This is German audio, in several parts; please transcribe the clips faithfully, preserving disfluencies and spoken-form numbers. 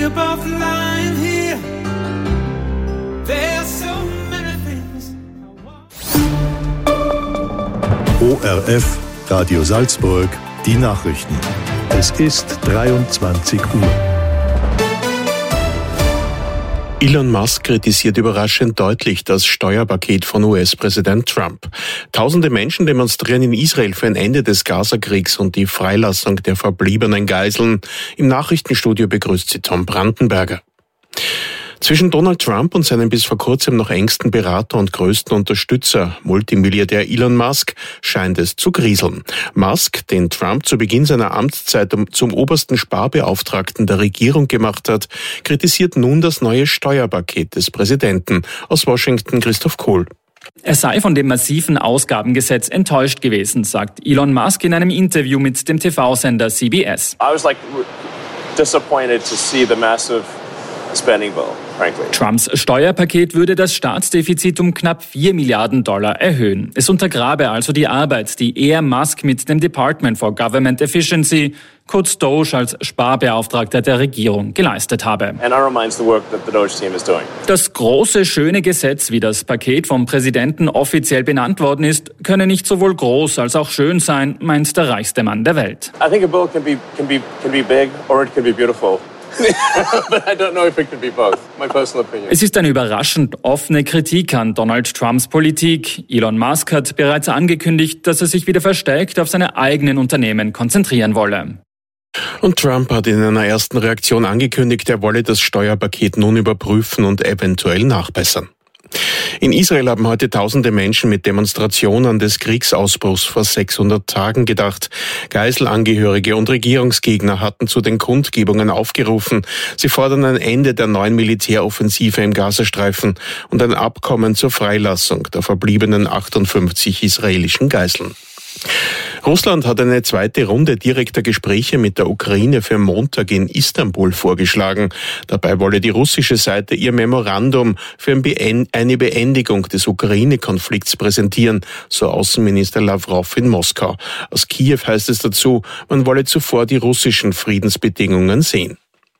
we are both lying here. There's so many things. O R F, Radio Salzburg, die Nachrichten. Es ist dreiundzwanzig Uhr. Elon Musk kritisiert überraschend deutlich das Steuerpaket von U S-Präsident Trump. Tausende Menschen demonstrieren in Israel für ein Ende des Gaza-Kriegs und die Freilassung der verbliebenen Geiseln. Im Nachrichtenstudio begrüßt sie Tom Brandenberger. Zwischen Donald Trump und seinem bis vor kurzem noch engsten Berater und größten Unterstützer, Multimilliardär Elon Musk, scheint es zu kriseln. Musk, den Trump zu Beginn seiner Amtszeit zum obersten Sparbeauftragten der Regierung gemacht hat, kritisiert nun das neue Steuerpaket des Präsidenten. Aus Washington Christoph Kohl. Er sei von dem massiven Ausgabengesetz enttäuscht gewesen, sagt Elon Musk in einem Interview mit dem T V-Sender C B S. I was like disappointed to see the massive spending bill, frankly. Trumps Steuerpaket würde das Staatsdefizit um knapp vier Milliarden Dollar erhöhen. Es untergrabe also die Arbeit, die er, Musk, mit dem Department for Government Efficiency, kurz D O G E als Sparbeauftragter der Regierung, geleistet habe. And undermines the work that the D O G E team is doing. Das große, schöne Gesetz, wie das Paket vom Präsidenten offiziell benannt worden ist, könne nicht sowohl groß als auch schön sein, meint der reichste Mann der Welt. I think a bill can be can be can be big or it can be beautiful. But I don't know if it could be both. My personal opinion. Es ist eine überraschend offene Kritik an Donald Trumps Politik. Elon Musk hat bereits angekündigt, dass er sich wieder verstärkt auf seine eigenen Unternehmen konzentrieren wolle. Und Trump hat in einer ersten Reaktion angekündigt, er wolle das Steuerpaket nun überprüfen und eventuell nachbessern. In Israel haben heute tausende Menschen mit Demonstrationen des Kriegsausbruchs vor sechshundert Tagen gedacht. Geiselangehörige und Regierungsgegner hatten zu den Kundgebungen aufgerufen. Sie fordern ein Ende der neuen Militäroffensive im Gazastreifen und ein Abkommen zur Freilassung der verbliebenen achtundfünfzig israelischen Geiseln. Russland hat eine zweite Runde direkter Gespräche mit der Ukraine für Montag in Istanbul vorgeschlagen. Dabei wolle die russische Seite ihr Memorandum für eine Beendigung des Ukraine-Konflikts präsentieren, so Außenminister Lavrov in Moskau. Aus Kiew heißt es dazu, man wolle zuvor die russischen Friedensbedingungen sehen.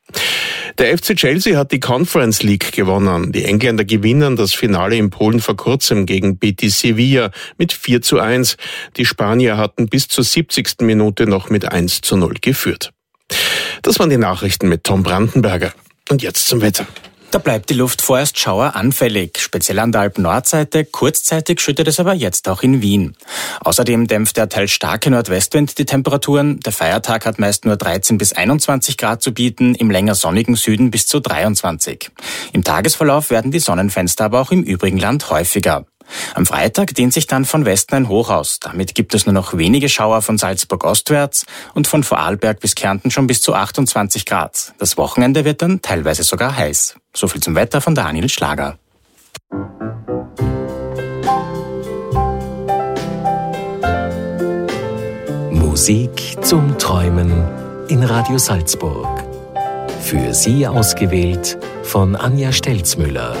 Der F C Chelsea hat die Conference League gewonnen. Die Engländer gewinnen das Finale in Polen vor kurzem gegen Betis Sevilla mit vier zu eins. Die Spanier hatten bis zur siebzigsten Minute noch mit eins zu null geführt. Das waren die Nachrichten mit Tom Brandenberger. Und jetzt zum Wetter. Da bleibt die Luft vorerst schaueranfällig, speziell an der Alpen-Nordseite. Kurzzeitig schüttet es aber jetzt auch in Wien. Außerdem dämpft der teils starke Nordwestwind die Temperaturen. Der Feiertag hat meist nur dreizehn bis einundzwanzig Grad zu bieten, im länger sonnigen Süden bis zu dreiundzwanzig. Im Tagesverlauf werden die Sonnenfenster aber auch im übrigen Land häufiger. Am Freitag dehnt sich dann von Westen ein Hoch aus. Damit gibt es nur noch wenige Schauer von Salzburg ostwärts und von Vorarlberg bis Kärnten schon bis zu achtundzwanzig Grad. Das Wochenende wird dann teilweise sogar heiß. So viel zum Wetter von Daniel Schlager. Musik zum Träumen in Radio Salzburg. Für Sie ausgewählt von Anja Stelzmüller.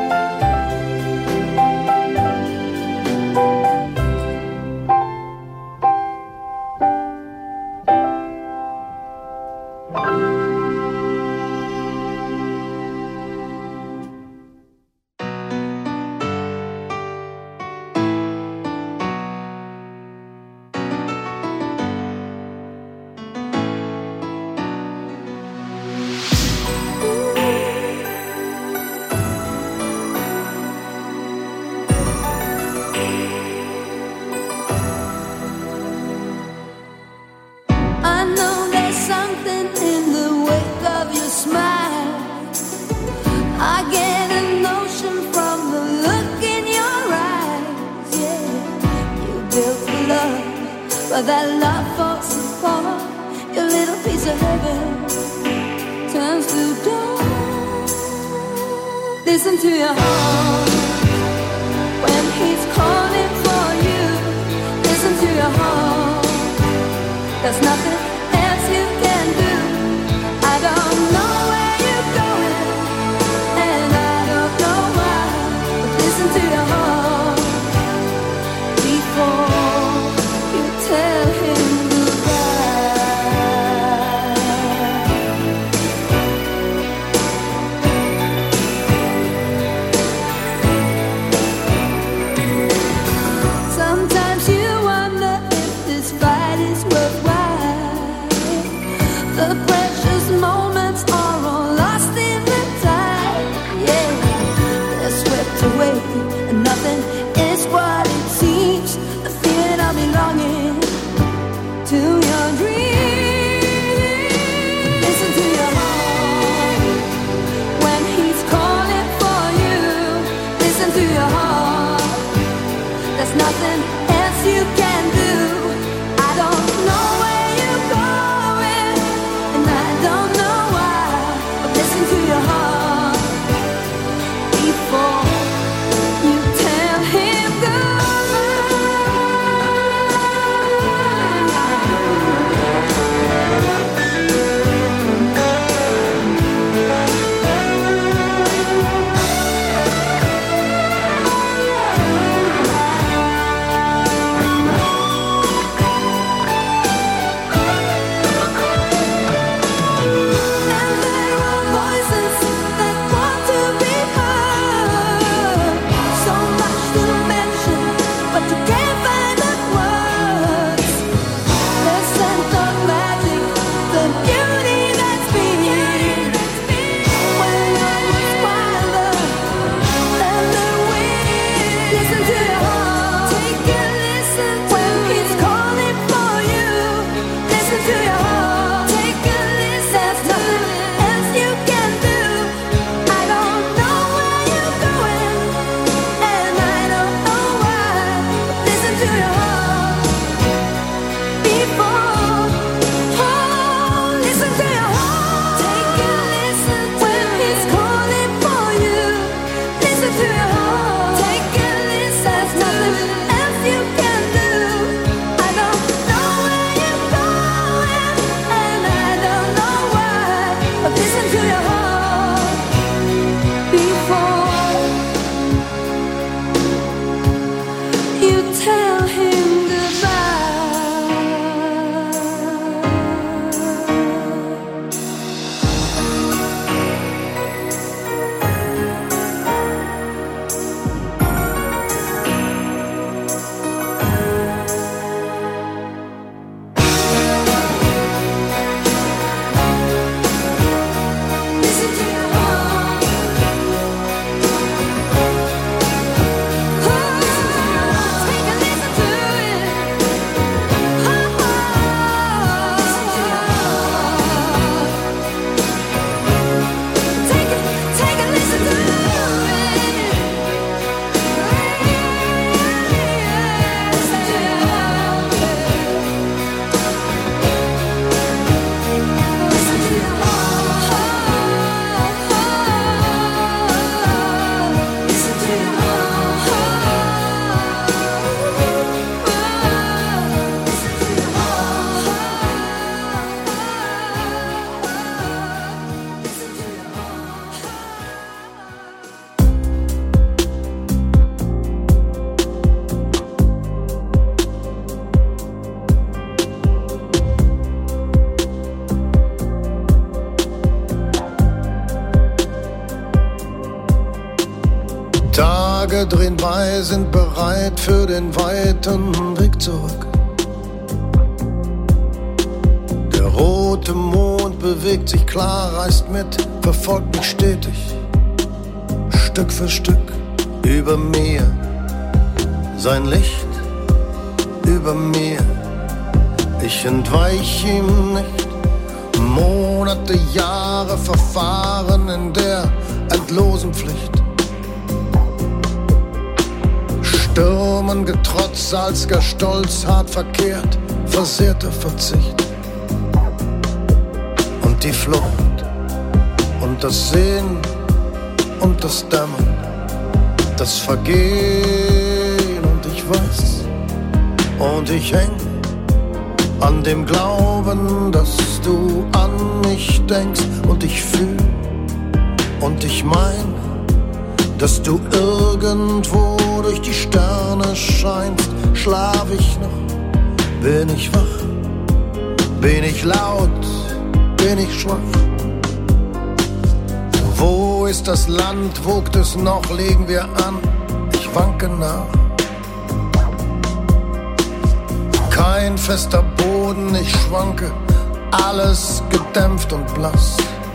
But that love falls apart. Your little piece of heaven turns to dawn. Listen to your heart when he's calling for you. Listen to your heart. There's nothing else you can do. I don't know where you're going, and I don't know why. But listen to your heart before tell him goodbye. Tage drehen bei, sind bereit für den weiten Weg zurück. Der rote Mond bewegt sich klar, reißt mit, verfolgt mich stetig, Stück für Stück über mir. Sein Licht über mir, ich entweich ihm nicht. Monate, Jahre verfahren in der endlosen Pflicht. Stürmen getrotzt, salzger Stolz, hart verkehrt, versehrter Verzicht. Und die Flucht und das Sehen und das Dämmern, das Vergehen und ich weiß und ich häng an dem Glauben, dass du an mich denkst und ich fühl und ich mein, dass du irgendwo durch die Sterne scheinst. Schlaf ich noch? Bin ich wach? Bin ich laut? Bin ich schwach? Wo ist das Land? Wogt es noch? Legen wir an? Ich wanke nach. Kein fester Boden, ich schwanke, alles gedämpft und blass.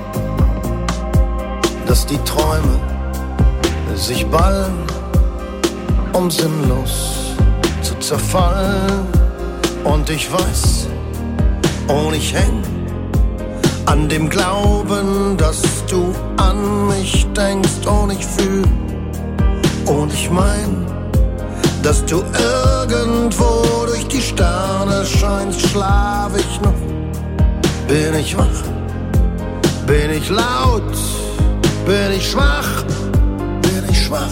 Dass die Träume sich ballen, um sinnlos zu zerfallen. Und ich weiß, und ich häng an dem Glauben, dass du an mich denkst. Und ich fühl, und ich mein, dass du irgendwo durch die Sterne scheinst. Schlaf ich noch? Bin ich wach? Bin ich laut? Bin ich schwach? Bin ich schwach?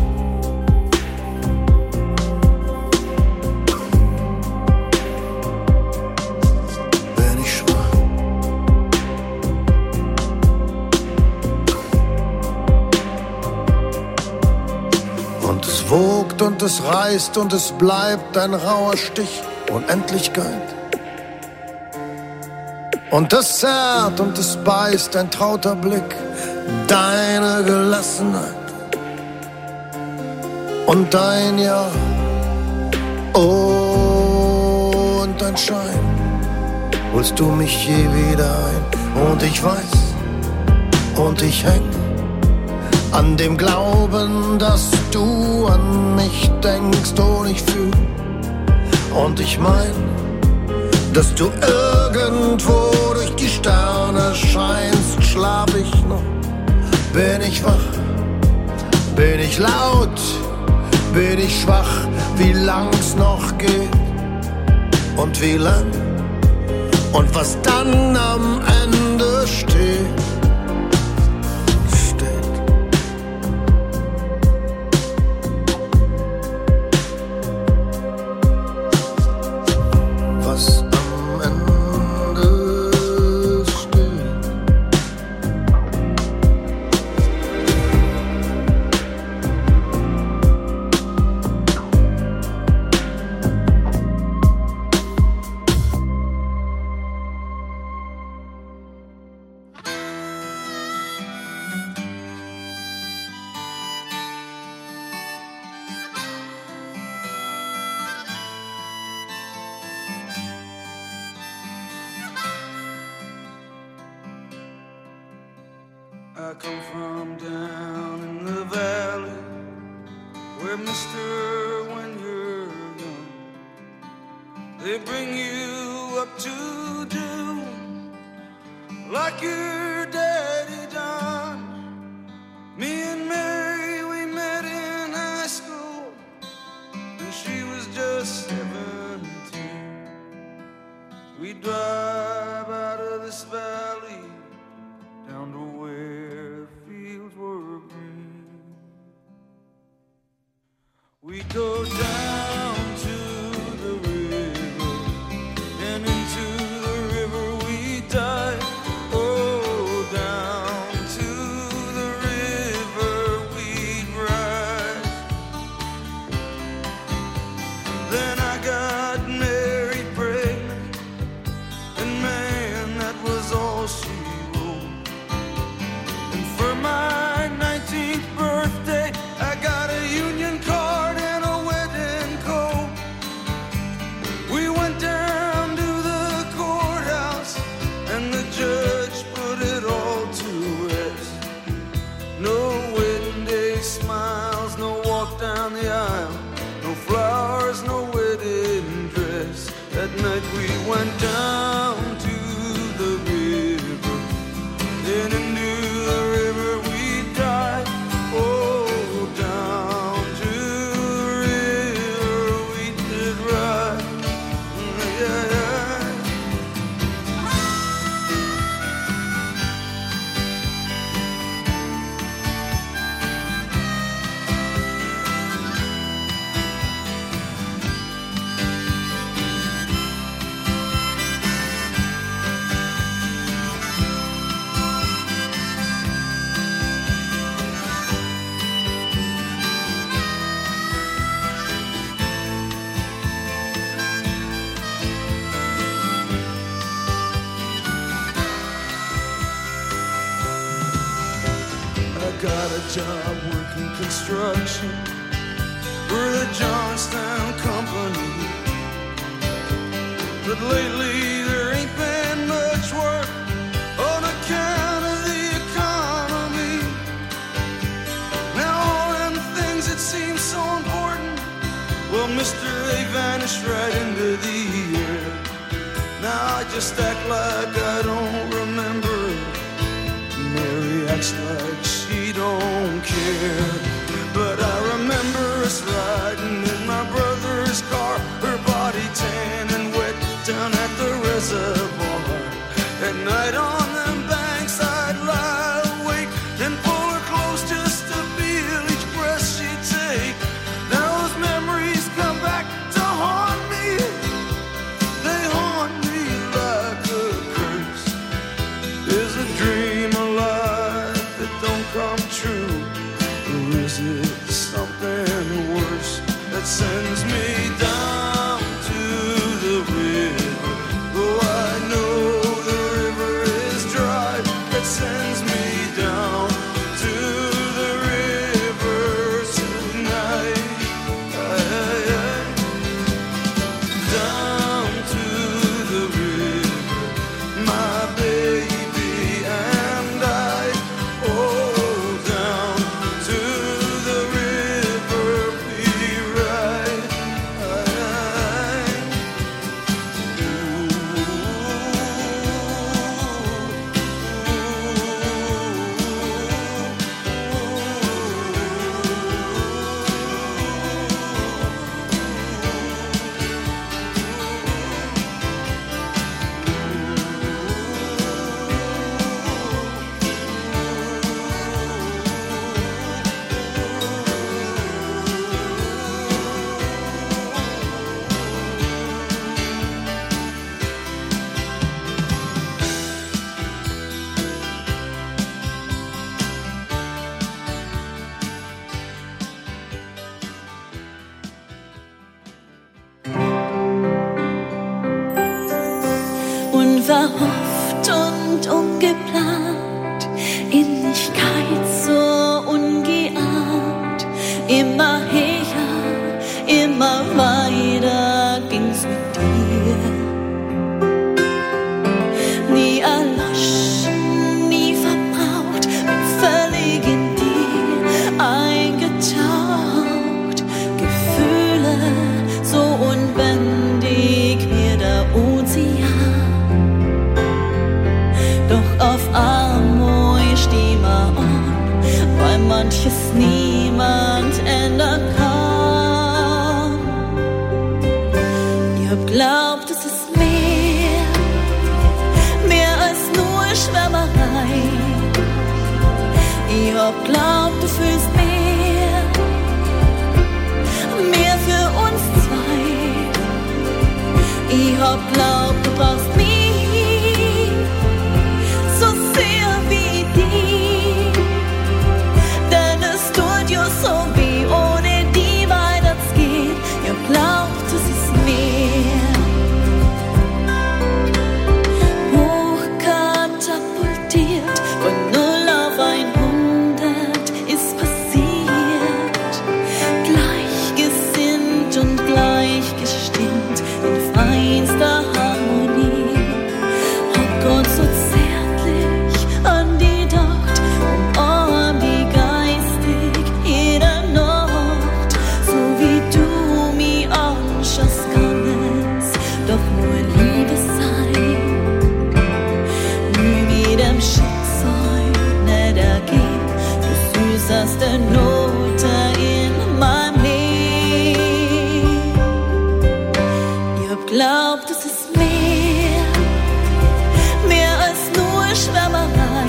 Bin ich schwach? Und es wogt und es reißt und es bleibt ein rauer Stich, Unendlichkeit. Und es zerrt und es beißt, ein trauter Blick, deine Gelassenheit und dein Ja und dein Schein. Holst du mich je wieder ein? Und ich weiß und ich häng an dem Glauben, dass du an mich denkst. Und ich fühl und ich mein, dass du irgendwo durch die Sterne scheinst. Schlaf ich noch? Bin ich wach? Bin ich laut? Bin ich schwach? Wie lang's noch geht? Und wie lang? Und was dann am Ende steht? I come from down in the valley, where mister, when you're young, they bring you up to do like your daddy done. Me and Mary, we met in high school, and she was just seventeen. We drive out of this valley down to where fields were green. We go down to the river, and into the river we dive. Oh, down to the river we ride. Then I got married, pregnant, job working construction for the Johnstown Company. But lately there ain't been much work on account of the economy. Now all them things that seem so important, well, mister, they vanished right into the air. Now I just act like I don't remember. Mary acts like she don't care. But I remember us riding in my brother's car, her body tan and wet down at the reservoir. At night on them banks I'd lie awake and pull her close just to feel each breath she'd take. Now those memories come back to haunt me. They haunt me like a curse. Is a dream alive that don't come true? Or is it something worse that sends me down to the river? Oh, I know the river is dry. That sends me down to the river tonight. Aye, aye, aye. Down to the river, my baby and I. Oh, down to the river we ride. Aye, Unverhofft und ungeplant, Ähnlichkeit so ungeahnt. Immer höher, immer weiter ging's mit dir. Nie erloschen, nie verbraucht, bin völlig in dir eingetaucht. Gefühle so unbändig wie der Ozean. Auf einmal steh mal an, weil manches niemand ändern kann. Ich hab glaubt, es ist mehr, mehr als nur Schwärmerei. Ich hab glaubt, du fühlst mehr, mehr für uns zwei. Ich hab glaubt, du brauchst mich so sehr wie die, denn es tut ja so weh, ohne die weiter's geht. Ihr glaubt, es ist mehr. Hochkatapultiert, von null auf hundert ist passiert. Gleichgesinnt und gleichgestimmt in feinster Harmonie. Oh Gott, so an die Nacht, um die geistig jeder Nacht, so wie du mich anschaust, kann es doch nur Liebe sein. Nur wie dem Schicksal nicht ergeht, du süßeste Note in meinem Leben. Ich hab glaubt, es ist mehr, mehr als nur Schwärmerei.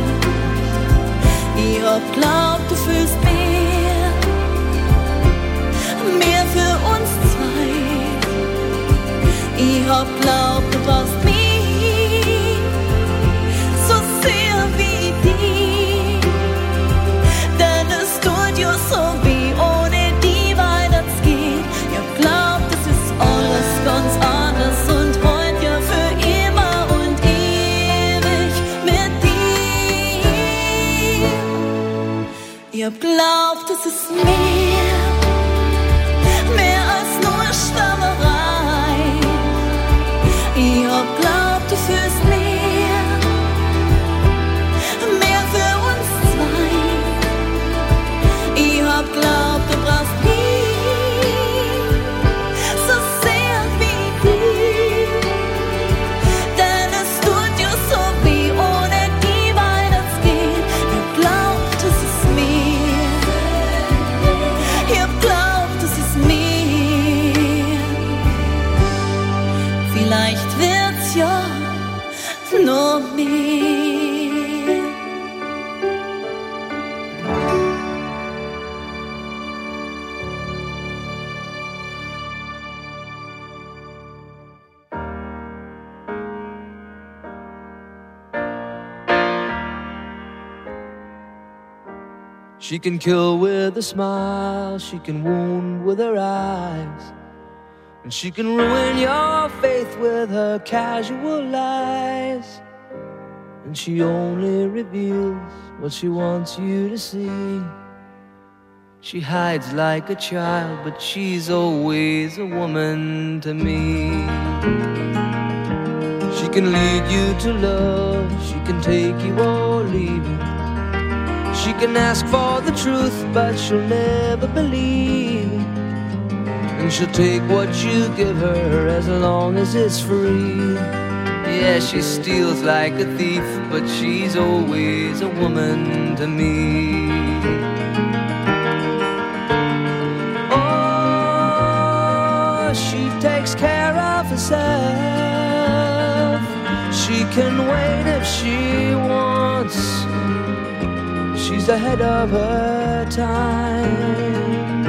Ich hab glaubt, du fühlst mehr, mehr für uns zwei. Ich hab glaubt, du brauchst mich so sehr wie die, denn es tut ja so weh, ohne die weiter's geht. Ich hab glaubt, es ist alles ganz anders und heut ja für immer und ewig mit dir. Ich vielleicht wird's ja noch mehr. She can kill with a smile, she can wound with her eyes, and she can ruin your faith with her casual lies. And she only reveals what she wants you to see. She hides like a child, but she's always a woman to me. She can lead you to love, she can take you or leave you. She can ask for the truth, but she'll never believe. And she'll take what you give her as long as it's free. Yeah, she steals like a thief, but she's always a woman to me. Oh, she takes care of herself. She can wait if she wants. She's ahead of her time.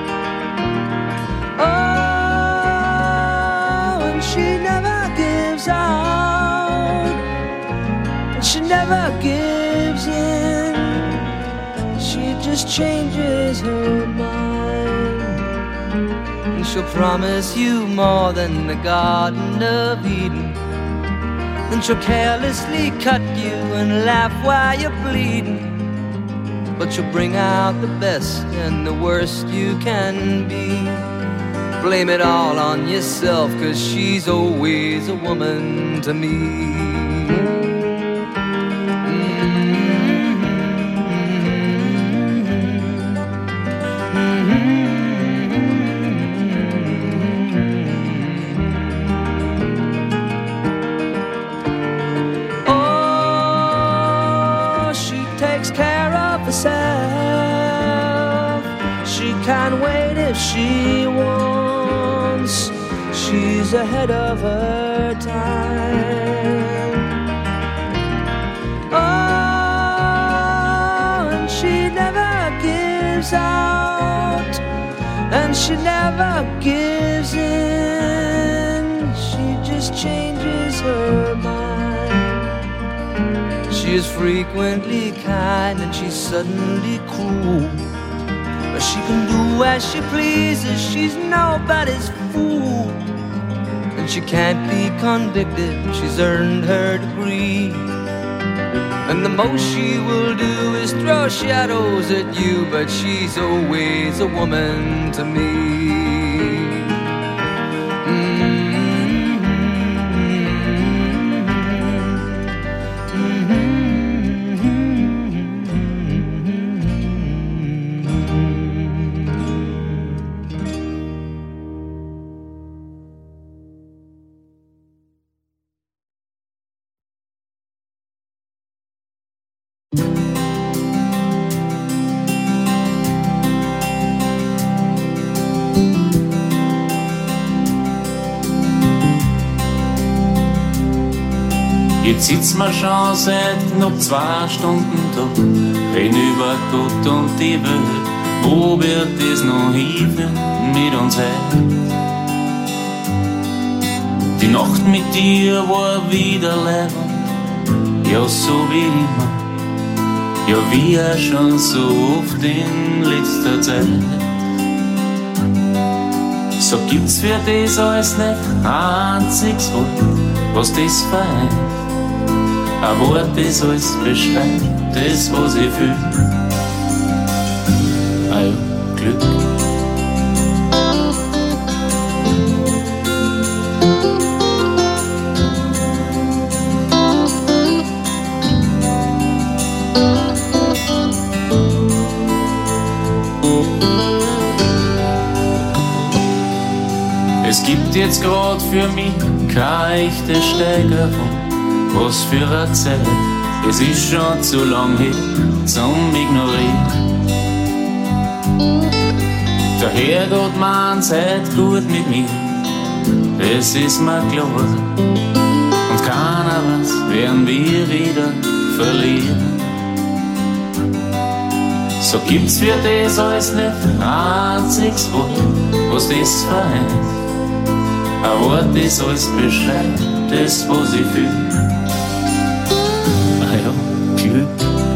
Oh, and she never gives out, and she never gives in. She just changes her mind, and she'll promise you more than the Garden of Eden. Then she'll carelessly cut you and laugh while you're bleeding. But you'll bring out the best and the worst you can be. Blame it all on yourself, 'cause she's always a woman to me. Oh, she takes care of herself. She can't wait if she wants. She's ahead of her time. Oh, and she never gives out, and she never gives in. She just changes her mind. She is frequently kind and she's suddenly cruel. But she can do as she pleases, she's nobody's fool. And she can't be convicted, she's earned her degree. And the most she will do is throw shadows at you, but she's always a woman to me. Jetzt sitzen wir schon seit knapp zwei Stunden da, reden über Gott und die Welt. Wo wird es noch hinführen mit uns heute? Die Nacht mit dir war wieder leibend, ja so wie immer, ja wie auch schon so oft in letzter Zeit. So gibt's für das alles nicht ein einziges Wort, was das vereint. Ein Wort, das alles beschreibt, das, was ich fühl. Ah ja, Glück. Es gibt jetzt grad für mich keine echte Steigerung. Was für eine Zeit, es ist schon zu lang her zum Ignorieren. Der Herrgott meint, seid gut mit mir, das ist mir klar. Und keiner weiß, werden wir wieder verlieren. So gibt's für das alles nicht ein einziges Wort, was das vereint. Ein Wort, das alles beschreibt, das, was ich fühl. Ah ja, Glück.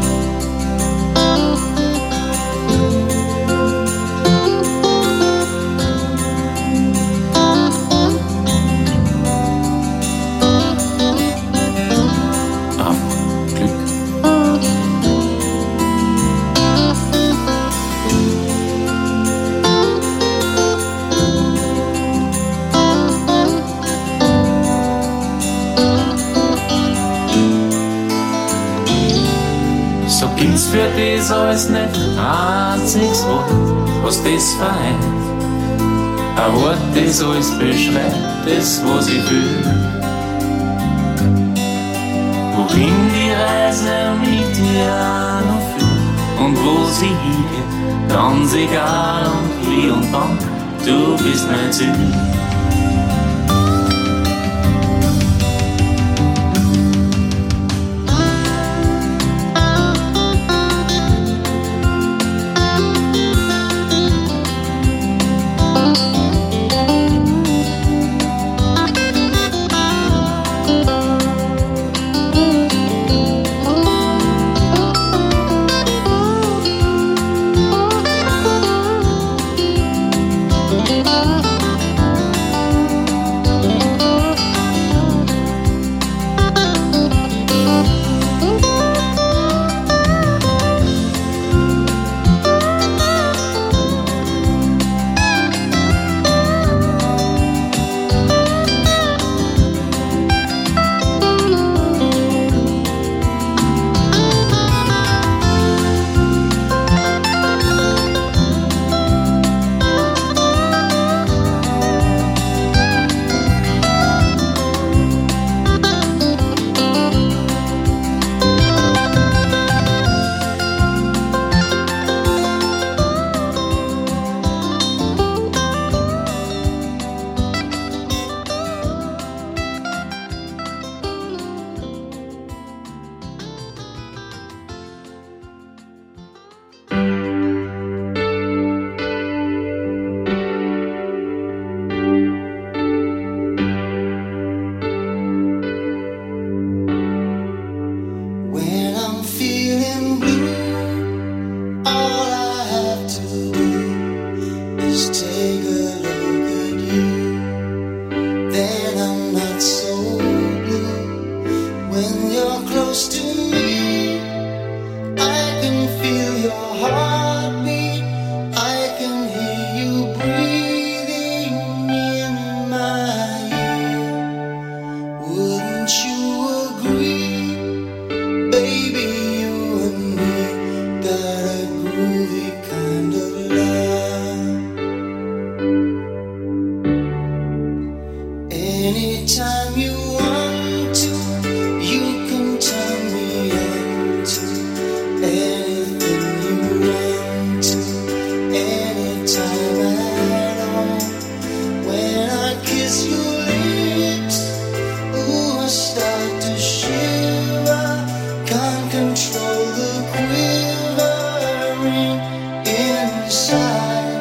Für das alles nicht ein einziges Wort, was das vereint. Ein Wort, das alles beschreibt, das, was ich fühl. Wohin die Reise mit dir auch noch führt und wo sie hingeht, ganz egal und wie und wann, du bist mein Ziel.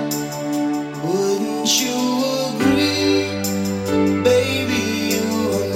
Wouldn't you agree, baby, you and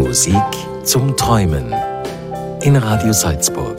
Musik zum Träumen in Radio Salzburg.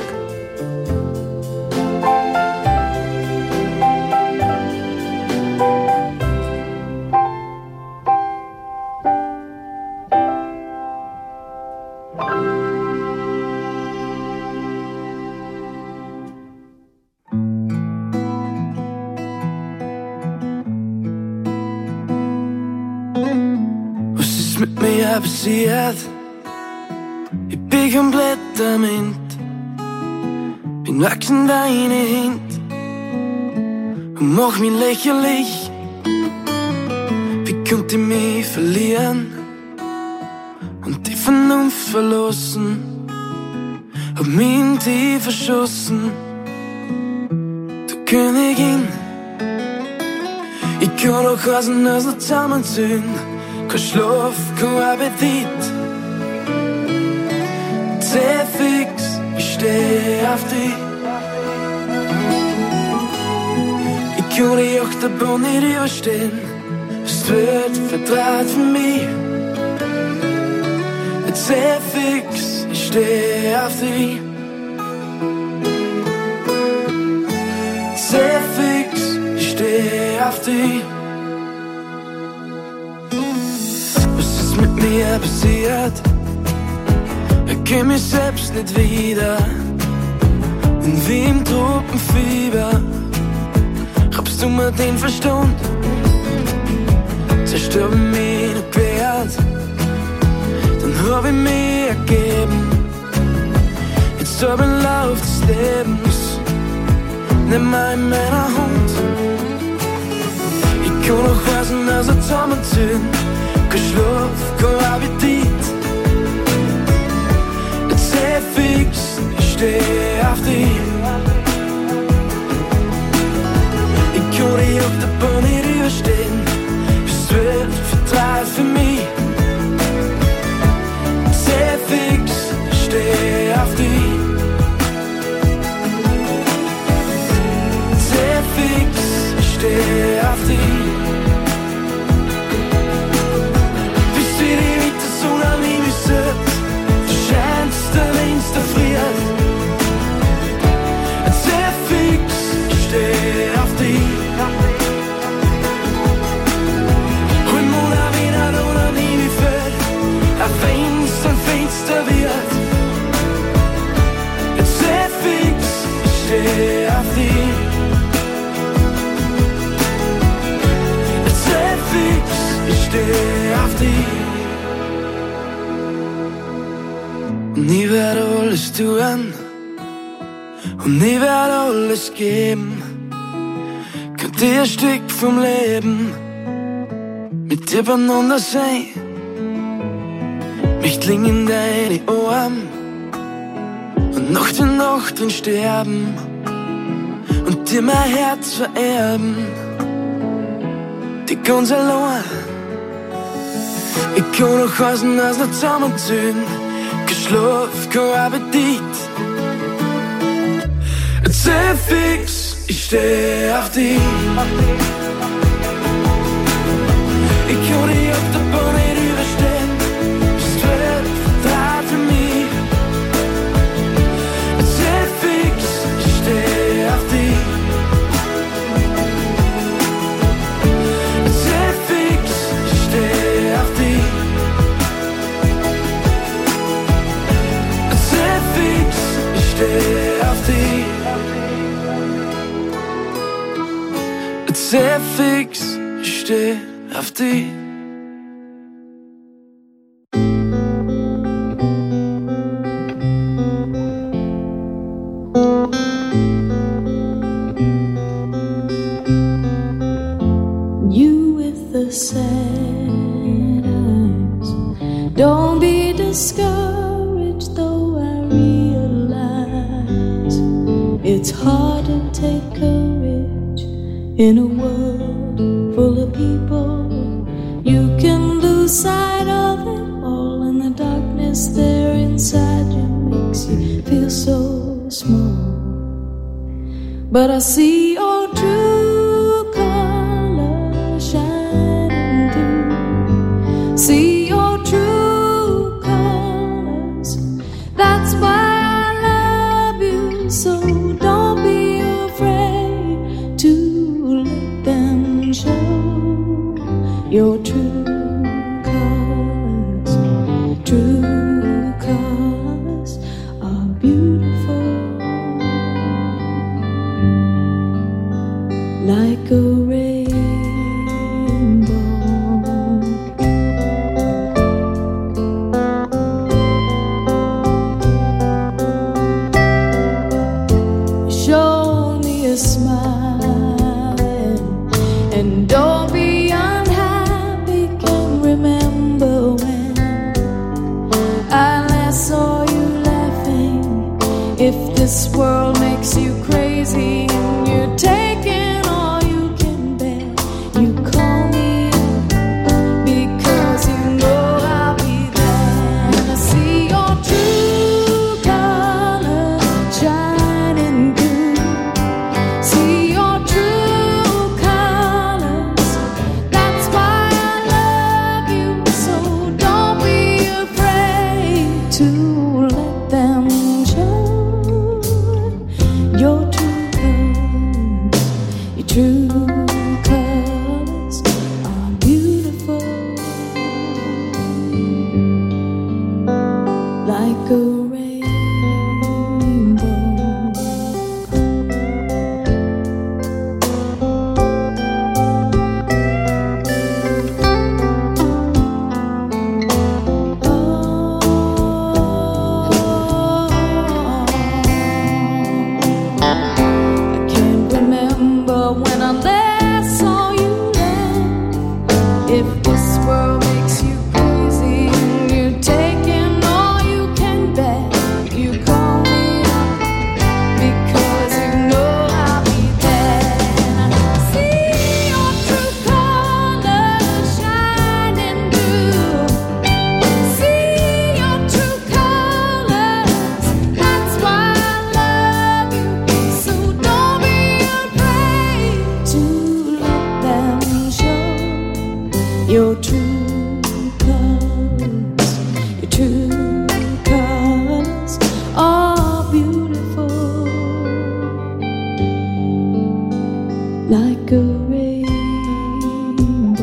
Mit mir passiert, ich bin komplett damit, bin wachsen deine Hand und mach mich lächerlich. Wie konnte ich mich verlieren und die Vernunft verlassen, hab mich in die verschossen, du Königin. Ich kann auch aus dem Nase zusammenziehen. Kein Schlaf, kein Appetit. Sehr fix, ich steh auf dich. Ich kann die Achterbahn nicht überstehen. Es wird vertraut von mir. Sehr fix, ich steh auf dich. Sehr fix, ich steh auf dich. Mit mir passiert, ich kenn mich selbst nicht wieder. Und wie im Tropenfieber raubst du mir den Verstand, zerstört mich noch quert. Dann hab ich mich ergeben, jetzt hab ich Lauf des Lebens, nimm mal in meiner Hand. Ich kann auch heißen, also zusammenziehen. Kein Schlaf, kein Appetit. Sehr fix, ich steh auf dich. Ich kann die Achterbahn nicht überstehen. Es wird vertraut für mich. Sehr fix, ich steh auf dich. Sehr fix, ich steh auf dich. Du scheinst, der wenn's der friert. Sehr fix, ich steh auf dich. Und Mona wieder oder nie wie fällt, auch wenn's ein Fenster wird. Sehr fix, ich steh auf dich. Sehr fix, ich steh auf dich. Und ich werd alles tun und ich werd alles geben. Könnt ihr ein Stück vom Leben mit dir beieinander sein? Mich klingen deine Ohren und Nacht in Nacht drin sterben und dir mein Herz vererben, die ganz allein. Ich kann auch heißen, als nicht zusammenziehen. Schlaf, kein Appetit. Sehr fix, ich steh auf dich. Ich kann die Achterbahn nicht überstehen. Es wird vertraut für mich. Sehr fix, ich steh auf dich. Sehr fix, ich steh auf dich. Ich steh auf dich. Sehr fix, ich steh auf dich. You with the sad eyes, don't be discouraged though I realize it's hard to take courage in a world full of people. You can lose sight of it all, and the darkness there inside you makes you feel so small. But I see your true colors shining through. See your true colors. like a rainbow. Show me a smile and don't be unhappy. Can remember when I last saw you laughing. If this world makes you crazy and you're taking all you can bear, you call me because you know I'll be there. And I see your true colors shining through. See your true colors. That's why I love you. So don't be afraid to let them show. Your true colors, your true colors are beautiful, like a rainbow. I can't remember when I last saw you laugh. If this world makes you crazy and you're taking all you can bear, you call me up because you know I'll be there. And I see your true colors shining through. See your true colors. That's why I love you. So don't be afraid to let them show. Your true colors, your true colors are beautiful, like a rainbow.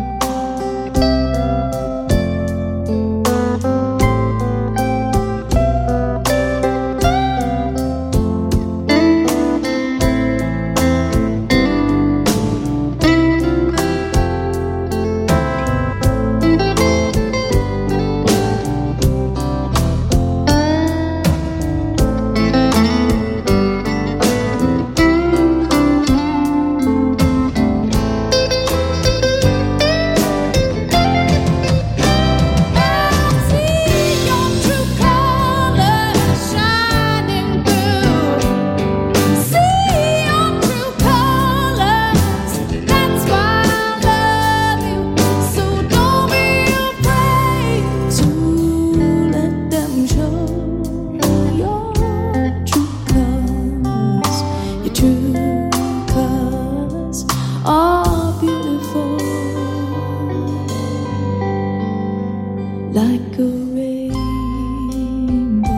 Like a rainbow.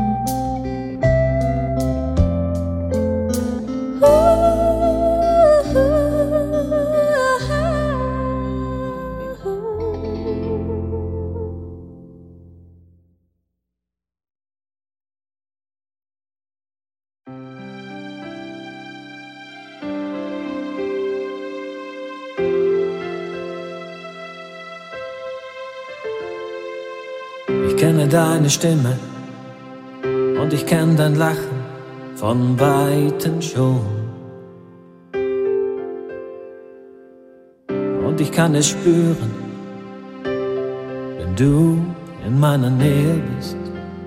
Ich kenne deine Stimme und ich kenn dein Lachen von Weitem schon. Und ich kann es spüren, wenn du in meiner Nähe bist.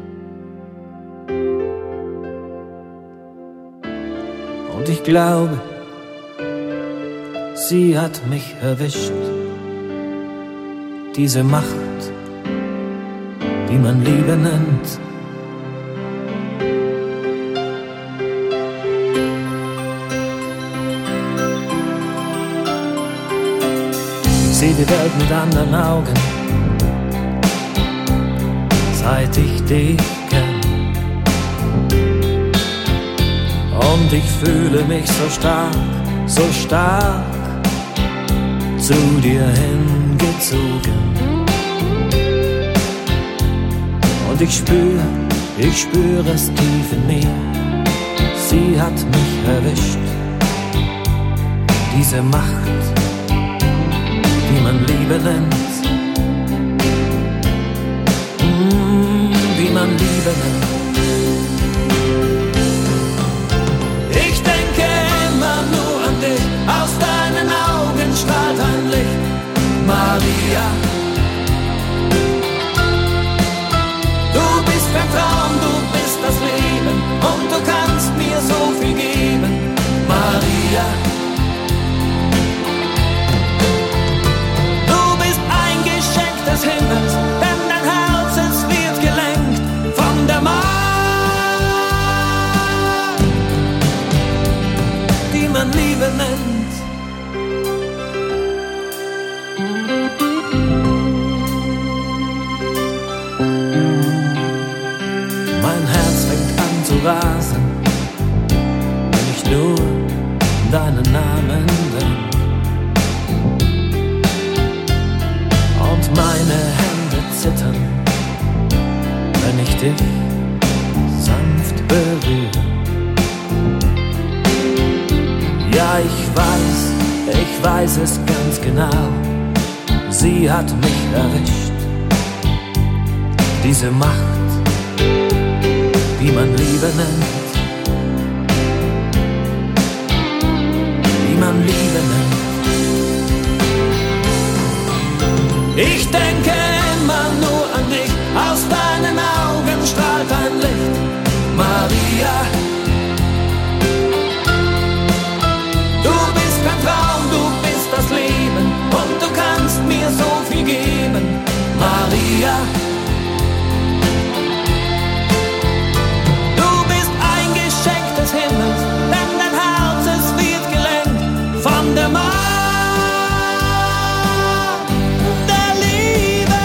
Und ich glaube, sie hat mich erwischt. Diese Macht, die man Liebe nennt. Ich seh die Welt mit anderen Augen, seit ich dich kenn. Und ich fühle mich so stark, so stark zu dir hingezogen. Und ich spür, ich spür es tief in mir, sie hat mich erwischt. diese Macht, die man Liebe nennt, mm, die man Liebe nennt. Ich denke immer nur an dich, aus deinen Augen strahlt ein Licht, Maria. Du bist kein Traum, du bist das Leben und du kannst mir so viel geben, Maria. Du bist ein Geschenk des Himmels, denn dein Herz, es wird gelenkt von der Macht, die man Liebe nennt. Rasen, wenn ich nur deinen Namen nenn. Und meine Hände zittern, wenn ich dich sanft berühre. Ja, ich weiß, ich weiß es ganz genau, sie hat mich erwischt, diese Macht, die man Liebe nennt, die man Liebe nennt. Ich denke immer nur an dich, aus deinen Augen strahlt ein Licht, Maria. Du bist kein Traum, du bist das Leben und du kannst mir so viel geben, Maria. Himmels, denn dein Herz, es wird gelenkt von der Macht der Liebe.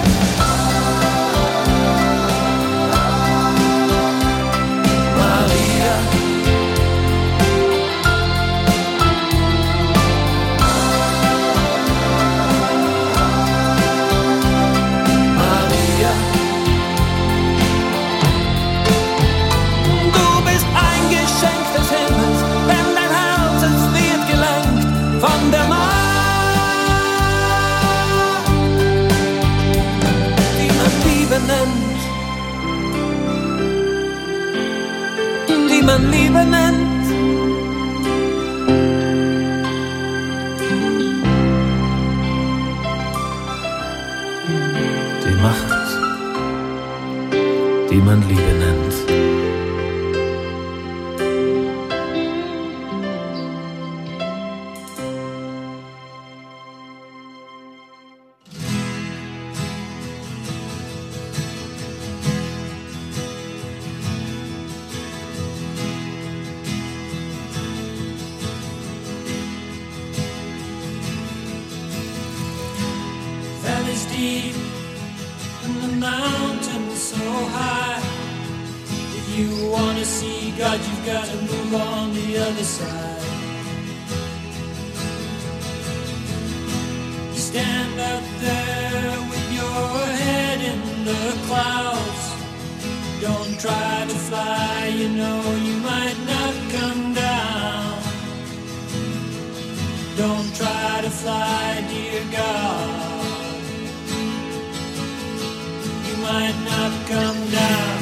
Maria. Maria. Du bist ein Geschenk des Himmels, denn dein Herz, es wird gelenkt von der Macht, die man Liebe nennt, die man Liebe nennt. Die Macht, die man Liebe nennt. Valleys deep and the mountains so high. If you want to see God, you've got to move on the other side. You stand up there with your head in the clouds. Don't try to fly, you know you might not come down. Don't try to fly, dear God. Might not come down.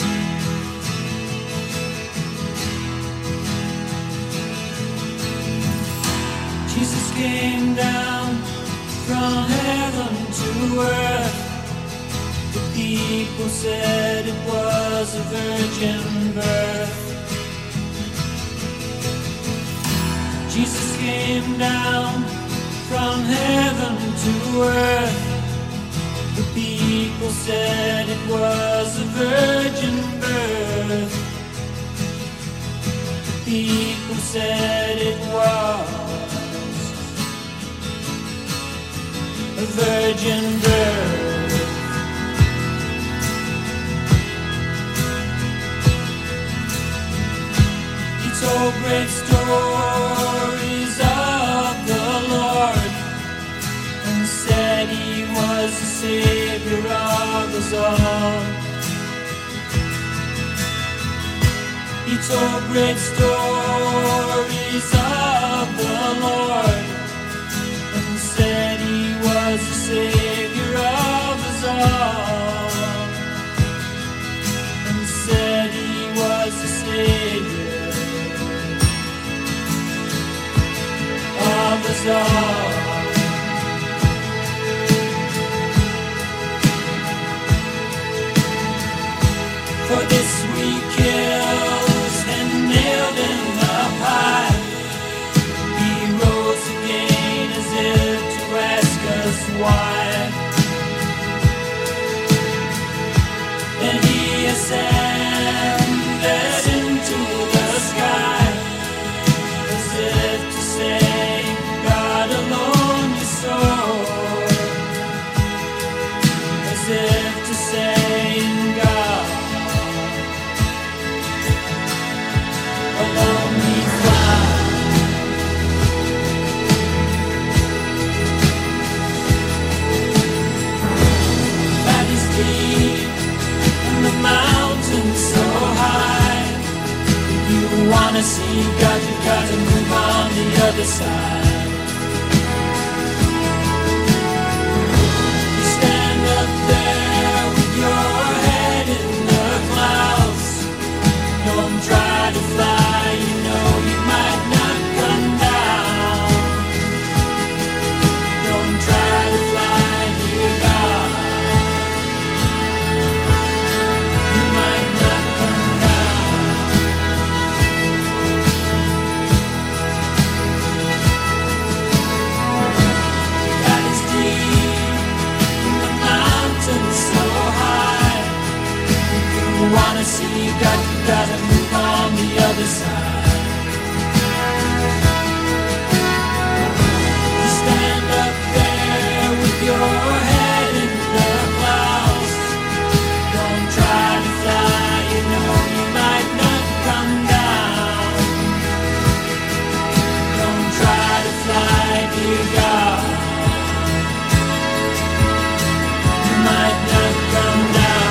Jesus came down from heaven to earth. The people said it was a virgin birth. Jesus came down from heaven to earth. The people said it was a virgin birth. The people said it was a virgin birth. He told great stories of the Lord and said he was the Savior of us all. He told great stories of the Lord saw. For this we killed and nailed in the pie. He rose again as if to ask us why. Then he ascended into the sky, as if to say, God alone is sole. As if to say, God alone we fly. Valleys deep and the mountains so high. If you wanna see God, you gotta move on the other side. You stand up there with your head in the clouds. Don't try to fly, you know you might not come down. Don't try to fly, dear God. You might not come down. God is deep and the mountains so high. If you wanna see God, you gotta move on the other side. You stand up there with your head in the clouds. Don't try to fly, you know you might not come down. Don't try to fly, dear God. You might not come down.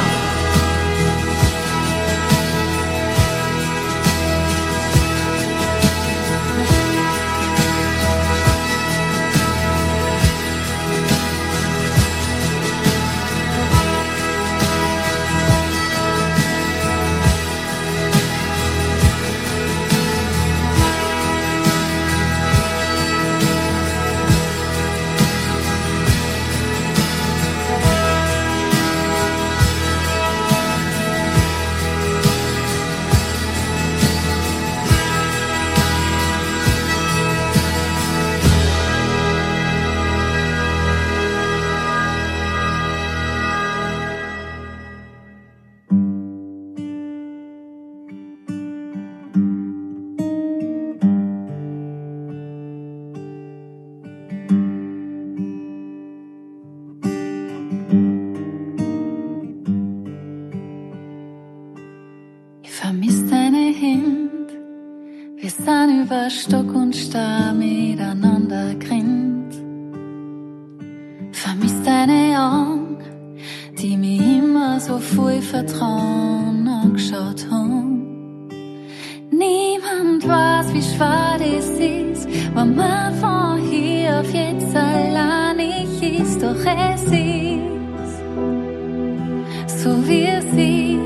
Ich vermiss deine Hand, wir sind über Stock und Stein miteinander grinnt. Vermiss deine Augen, die mich immer so voll Vertrauen angeschaut haben. Niemand weiß, wie schwer das ist, wenn man von hier auf jetzt alleinig ist. Doch es ist so wie es ist.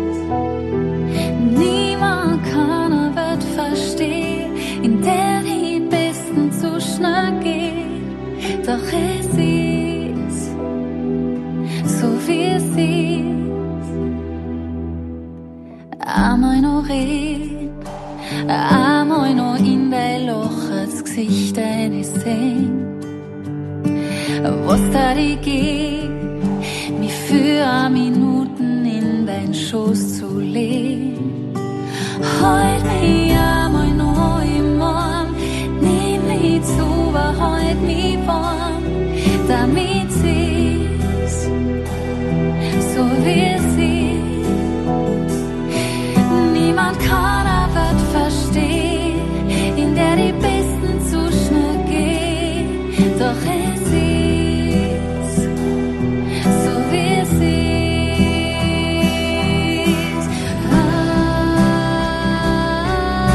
Niemand kann eine Welt verstehen, in der die Besten zu schnell gehen. Doch es ist so wie es ist. Einmal noch red, einmal noch in dein Loch das Gesicht eines sehen. Was da die geht, mich für eine Minuten in dein Schoß zu legen. Halt mich einmal noch im Arm, nimm mich zu, aber halt mich warm, damit sie's so wie es ist. Niemand kann eine Welt verstehen, in der die Besten zu schnell gehen. Doch es ist so wie es ist. Ah.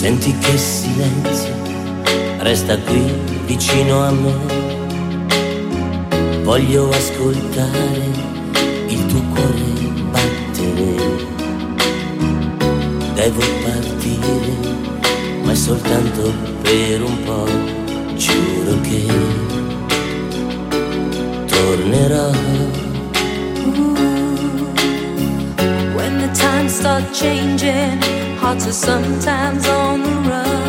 Senti che silenzio resta qui vicino a me. Voglio ascoltare il tuo cuore battere. Devo partire, ma è soltanto per un po'. Giuro che tornerò. When the times start changing, hearts are sometimes on the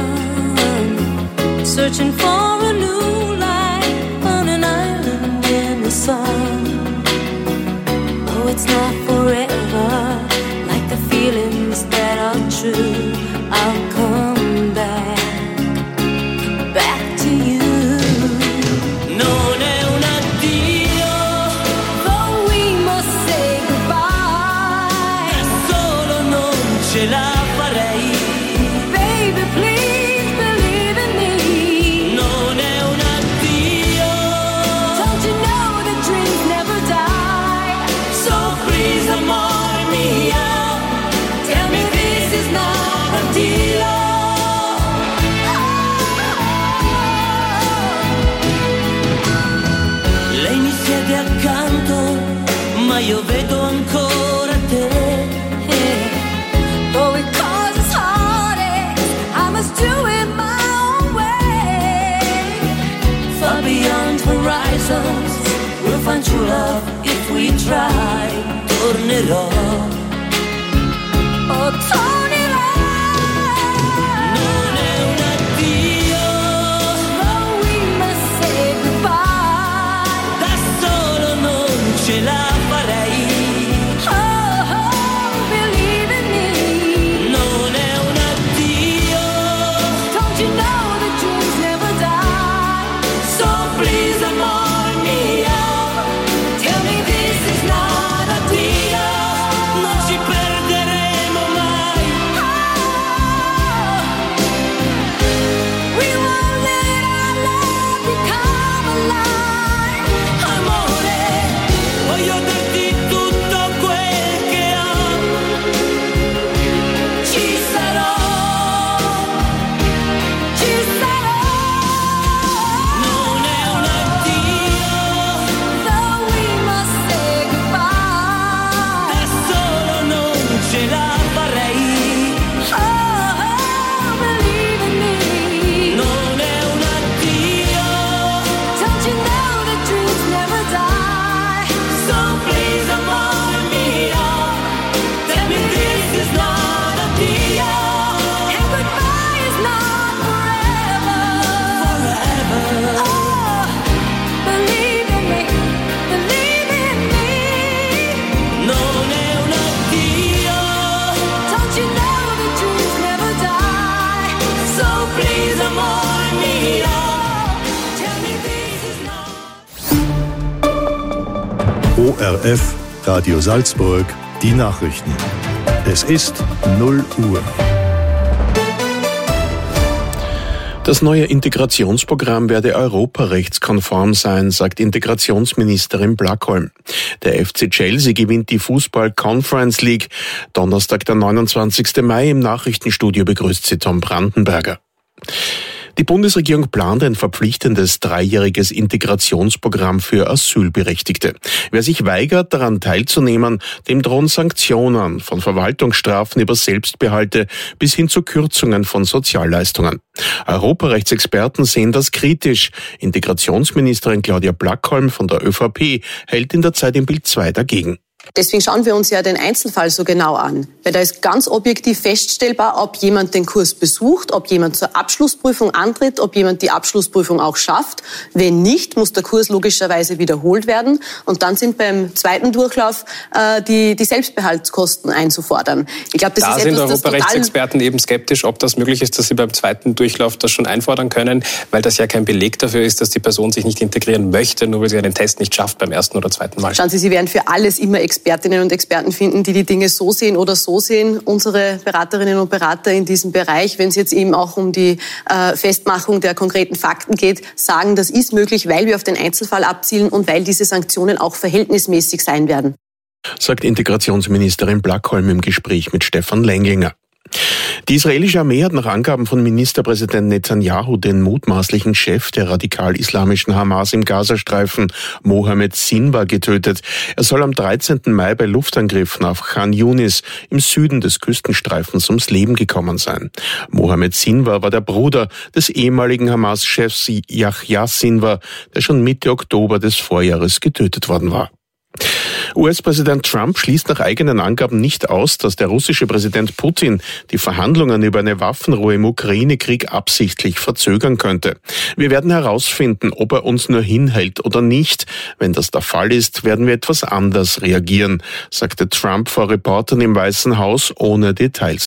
run, searching for a new life on an island in the sun. Oh, it's not forever, like the feelings that are true. I'll come back, back to you. Non è un addio, though we must say goodbye. da solo non ce la farei. Baby, please believe in me. Non è un addio, Don't you know that dreams never die? so please amor mio, Tell me this is not a deal. lei mi siede accanto, ma io vedo ancora te. Though it causes heartache, I must do it my own way. Far beyond horizons, we'll find true love if we try. Tornerò, Oh, Tony non è un addio, though we must say goodbye. da solo non ce la farei. Oh, oh, believe in me. Non è un addio, Don't you know that dreams never die? so please amor mio, Tell me this is not a deal. non ci perderemo mai. We won't let our love become a lie. Amore, voglio darti tutto quel che ho. Ci sarò, Ci sarò. non è un addio, Though we must say goodbye. da solo non ce la farei. Oh, oh, believe in me. Non è un addio, Don't you know that dreams never die? so please amor mio, tell me this is not a deal. And goodbye is not forever. Forever, Oh, believe in me, believe in me. non è un addio, Don't you know that dreams never die? so please amor mio. Tell me this is not. O R F, Radio Salzburg, die Nachrichten. Es ist null Uhr. Das neue Integrationsprogramm werde europarechtskonform sein, sagt Integrationsministerin Blackholm. Der F C Chelsea gewinnt die Fußball Conference League. Donnerstag, der neunundzwanzigsten Mai, im Nachrichtenstudio begrüßt sie Tom Brandenberger. Die Bundesregierung plant ein verpflichtendes dreijähriges Integrationsprogramm für Asylberechtigte. Wer sich weigert, daran teilzunehmen, dem drohen Sanktionen, von Verwaltungsstrafen über Selbstbehalte bis hin zu Kürzungen von Sozialleistungen. Europarechtsexperten sehen das kritisch. Integrationsministerin Claudia Blackholm von der ÖVP hält in der Zeit im Bild zwei dagegen. Deswegen schauen wir uns ja den Einzelfall so genau an. Weil da ist ganz objektiv feststellbar, ob jemand den Kurs besucht, ob jemand zur Abschlussprüfung antritt, ob jemand die Abschlussprüfung auch schafft. Wenn nicht, muss der Kurs logischerweise wiederholt werden. Und dann sind beim zweiten Durchlauf äh, die, die Selbstbehaltskosten einzufordern. Ich glaube, das da ist sind etwas, das Europarechtsexperten eben skeptisch, ob das möglich ist, dass sie beim zweiten Durchlauf das schon einfordern können, weil das ja kein Beleg dafür ist, dass die Person sich nicht integrieren möchte, nur weil sie einen Test nicht schafft beim ersten oder zweiten Mal. Schauen Sie, Sie werden für alles immer Expertinnen und Experten finden, die die Dinge so sehen oder so sehen. Unsere Beraterinnen und Berater in diesem Bereich, wenn es jetzt eben auch um die äh, Festmachung der konkreten Fakten geht, sagen, das ist möglich, weil wir auf den Einzelfall abzielen und weil diese Sanktionen auch verhältnismäßig sein werden. Sagt Integrationsministerin Blackholm im Gespräch mit Stefan Lenginger. Die israelische Armee hat nach Angaben von Ministerpräsident Netanyahu den mutmaßlichen Chef der radikal-islamischen Hamas im Gazastreifen, Mohammed Sinwar, getötet. Er soll am dreizehnten Mai bei Luftangriffen auf Khan Yunis im Süden des Küstenstreifens ums Leben gekommen sein. Mohammed Sinwar war der Bruder des ehemaligen Hamas-Chefs Yahya Sinwar, der schon Mitte Oktober des Vorjahres getötet worden war. U S-Präsident Trump schließt nach eigenen Angaben nicht aus, dass der russische Präsident Putin die Verhandlungen über eine Waffenruhe im Ukraine-Krieg absichtlich verzögern könnte. Wir werden herausfinden, ob er uns nur hinhält oder nicht. Wenn das der Fall ist, werden wir etwas anders reagieren, sagte Trump vor Reportern im Weißen Haus, ohne Details